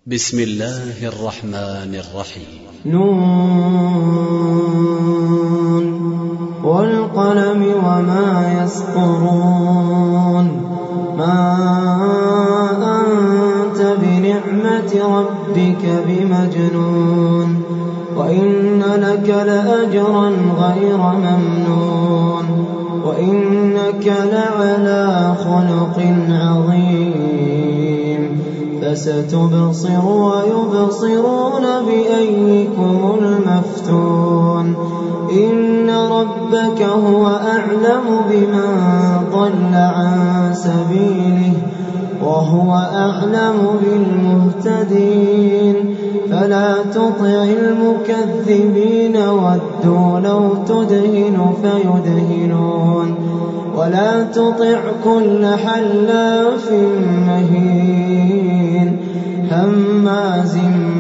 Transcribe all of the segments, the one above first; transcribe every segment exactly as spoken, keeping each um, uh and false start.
بسم الله الرحمن الرحيم. نون والقلم وما يسطرون ما أنت بنعمة ربك بمجنون وإن لك لأجرا غير ممنون وإنك لعلى خلق عظيم فستبصر ويبصرون بأيكم المفتون إن ربك هو أعلم بمن ضل عن سبيله وهو أعلم بالمهتدين فلا تطع المكذبين ودوا لو تدهن فيدهنون ولا تطع كل حلاف مهين هماز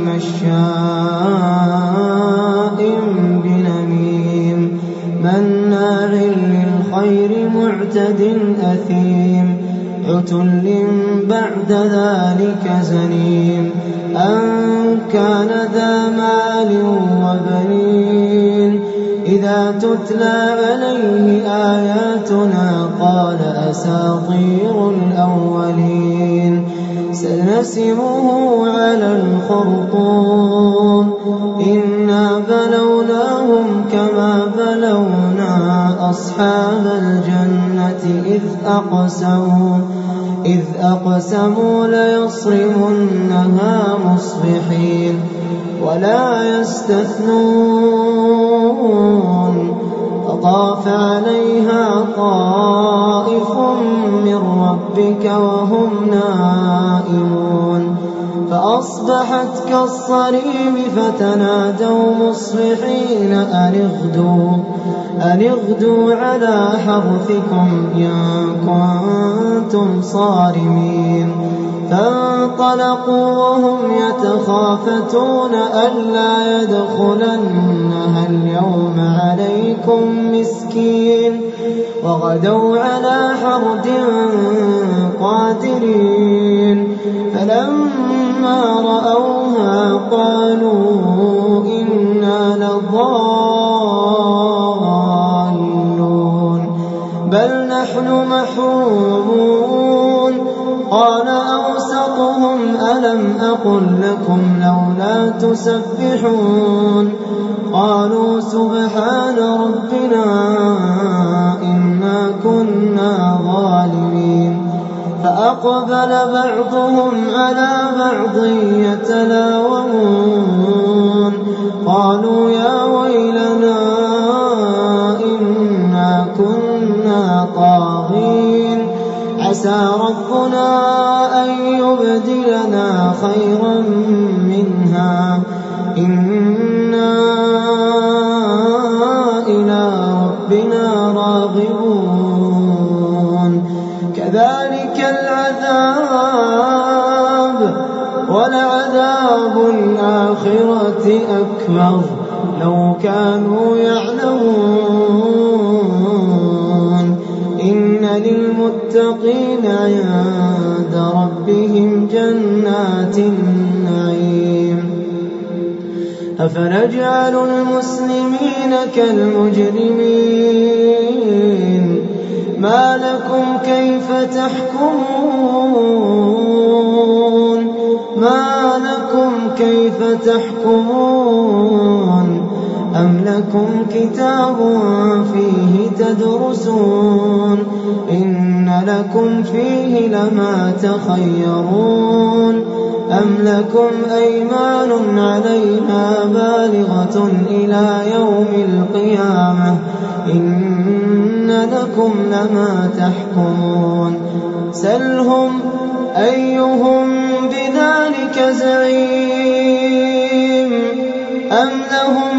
مشاء بنميم مناع للخير معتد أثيم عتل بعد ذلك زنيم أن كان ذا مال وبنين إذا تتلى عليه آياتنا قال أساطير الأولين سنسمه على الخرطوم إنا بلوناهم كما بلونا أصحاب الجنة إذ أقسموا إذ أقسموا ليصرمنها مصبحين ولا يستثنون فطاف عليها طائف من ربك وهم نائمون فأصبحت كالصريم فتنادوا مصبحين أن اغدوا أن اغدوا على حرثكم إن كنتم صارمين فانطلقوا وهم يتخافتون ألا يدخلنها اليوم عليكم مسكين وغدوا على حرد قادرين فلما رأوها قالوا إنا لضالون بل نحن محرومون قال أوسطهم ألم أقل لكم لولا تسبحون قالوا سبحان ربنا إنا كنا ظالمين فأقبل بعضهم على بعض يتلاومون قالوا يا ويلنا إنا كنا طاغين عسى ربنا أن يبدلنا خيرا منها إنا إلى ربنا راغبون كذلك العذاب ولعذاب الآخرة أكبر لو كانوا يعلمون إن للمتقين عند ربهم جنات النعيم أفنجعل المسلمين كالمجرمين ما لكم كيف تحكمون ما لكم كيف تحكمون أم لكم كتاب فيه تدرسون إن لكم فيه لما تخيرون أم لكم أيمان علينا بالغة إلى يوم القيامة إن لكم لما تحكمون سلهم أيهم بذلك زعيم أم لهم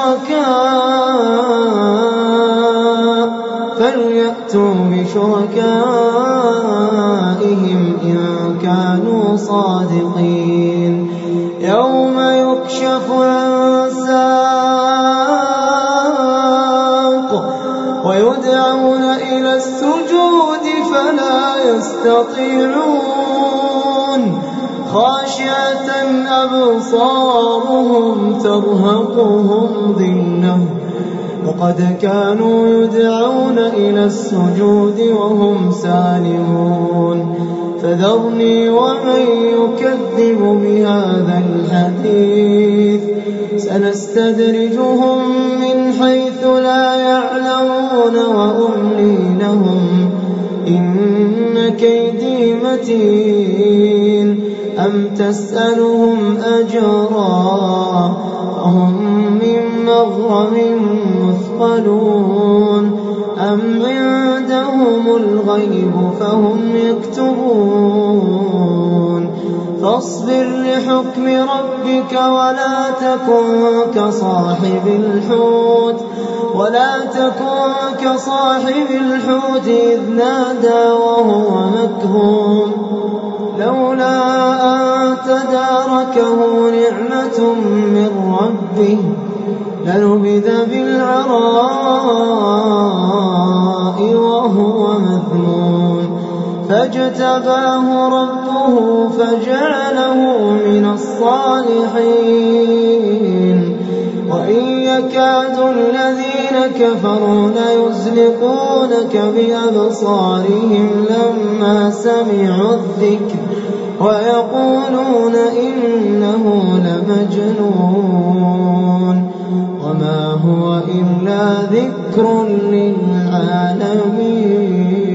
شركاء فليأتوا بشركائهم إن كانوا صادقين يوم يكشف عن ساق ويدعون إلى السجود فلا يستطيعون خاشعة أبصارهم ترهقهم ذلة وقد كانوا يدعون إلى السجود وهم سالمون فذرني ومن يكذب بهذا الحديث سنستدرجهم من حيث لا يعلمون وأملي لهم إن كيدي متين أم تسألهم أجرا فهم من مغرم مثقلون أم عندهم الغيب فهم يكتبون فاصبر لحكم ربك ولا تكن كصاحب الحوت ولا تكن كصاحب الحوت إذ نادى وهو مكظوم لولا أن تداركه نعمة من ربه لنبذ بالعراء وهو مذموم فاجتباه ربه فجعله من الصالحين وإن يكاد الذين كفروا ليزلقونك بأبصارهم لما سمعوا الذكر ويقولون إنه لمجنون وما هو إلا ذكر للعالمين.